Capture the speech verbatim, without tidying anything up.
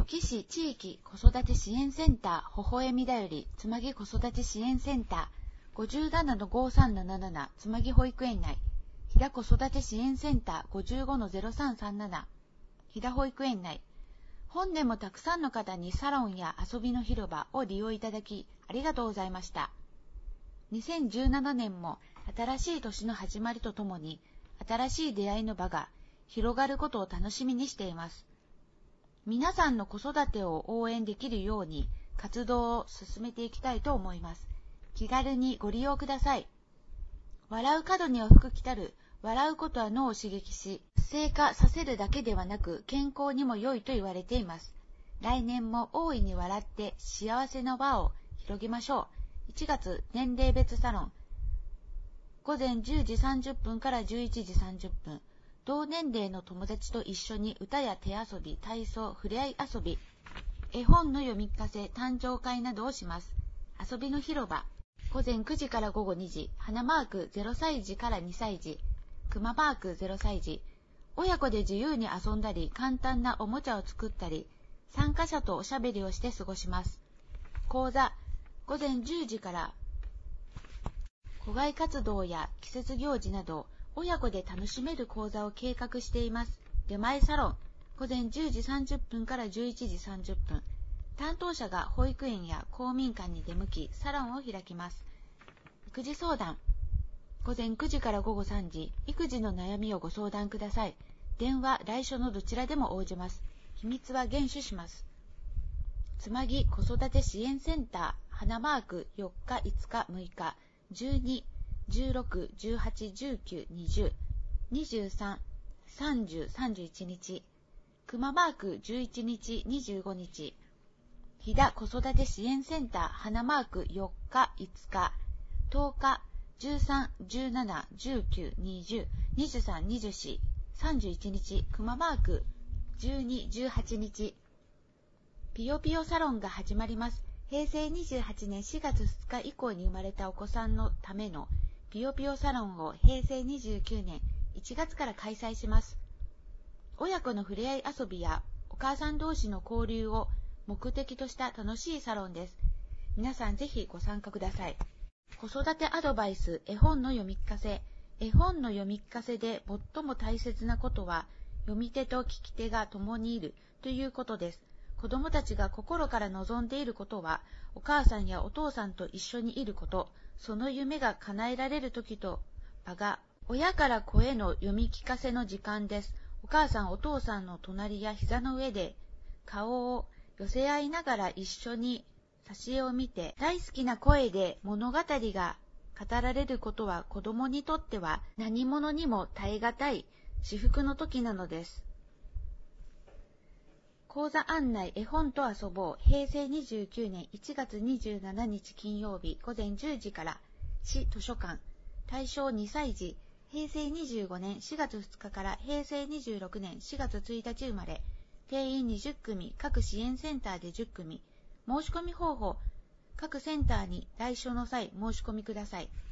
宇城市地域子育て支援センターほほえみだよりつまぎ子育て支援センター ごじゅうななのごさんなななな つまぎ保育園内、飛騨子育て支援センター ごじゅうごのゼロさんさんなな 飛騨保育園内。本年もたくさんの方にサロンや遊びの広場を利用いただきありがとうございました。にせんじゅうななねんも新しい年の始まりとともに新しい出会いの場が広がることを楽しみにしています。皆さんの子育てを応援できるように活動を進めていきたいと思います。気軽にご利用ください。笑う門には福来たる。笑うことは脳を刺激し、活性化させるだけではなく健康にも良いと言われています。来年も大いに笑って幸せの輪を広げましょう。いちがつ年齢別サロン。ごぜんじゅうじさんじゅっぷんからじゅういちじさんじゅっぷん。同年齢の友達と一緒に歌や手遊び、体操、ふれあい遊び、絵本の読み聞かせ、誕生会などをします。遊びの広場。ごぜんくじからごごにじ、花マークゼロさいじからにさいじ、クママークゼロさいじ。親子で自由に遊んだり、簡単なおもちゃを作ったり、参加者とおしゃべりをして過ごします。講座。ごぜんじゅうじから校外活動や季節行事など、親子で楽しめる講座を計画しています。出前サロン。ごぜんじゅうじさんじゅっぷんからじゅういちじさんじゅっぷん。担当者が保育園や公民館に出向き、サロンを開きます。育児相談。ごぜんくじからごごさんじ、育児の悩みをご相談ください。電話、来所のどちらでも応じます。秘密は厳守します。つまぎ子育て支援センター、花マークよっか、いつか、むいか、じゅうに、じゅうろく、じゅうはち、じゅうきゅう、にじゅう、にじゅうさん、さんじゅう、さんじゅういちにち、くまマークじゅういちにち、にじゅうごにち、飛騨子育て支援センター、花マークよっか、いつか、とおか、じゅうさん、じゅうなな、じゅうきゅう、にじゅう、にじゅうさん、にじゅうよん、さんじゅういちにち、くまマークじゅうに、じゅうはちにち、ぴよぴよサロンが始まります。へいせいにじゅうはちねんしがつふつか以降に生まれたお子さんのためのぴよぴよサロンをへいせいにじゅうきゅうねんいちがつから開催します。親子のふれあい遊びやお母さん同士の交流を目的とした楽しいサロンです。皆さんぜひご参加ください。子育てアドバイス、絵本の読み聞かせ。絵本の読み聞かせで最も大切なことは、読み手と聞き手が共にいるということです。子どもたちが心から望んでいることは、お母さんやお父さんと一緒にいること、その夢が叶えられる時と場が、親から子への読み聞かせの時間です。お母さんお父さんの隣や膝の上で顔を寄せ合いながら一緒に挿絵を見て、大好きな声で物語が語られることは子どもにとっては何者にも耐え難い至福の時なのです。講座案内、絵本と遊ぼう。へいせいにじゅうきゅうねんいちがつにじゅうしちにち金曜日ごぜんじゅうじから市図書館。対象にさいじ。へいせいにじゅうごねんしがつふつかからへいせいにじゅうろくねんしがつついたち生まれ。定員にじゅっくみ、各支援センターでじゅっくみ。申し込み方法。各センターに来所の際申し込みください。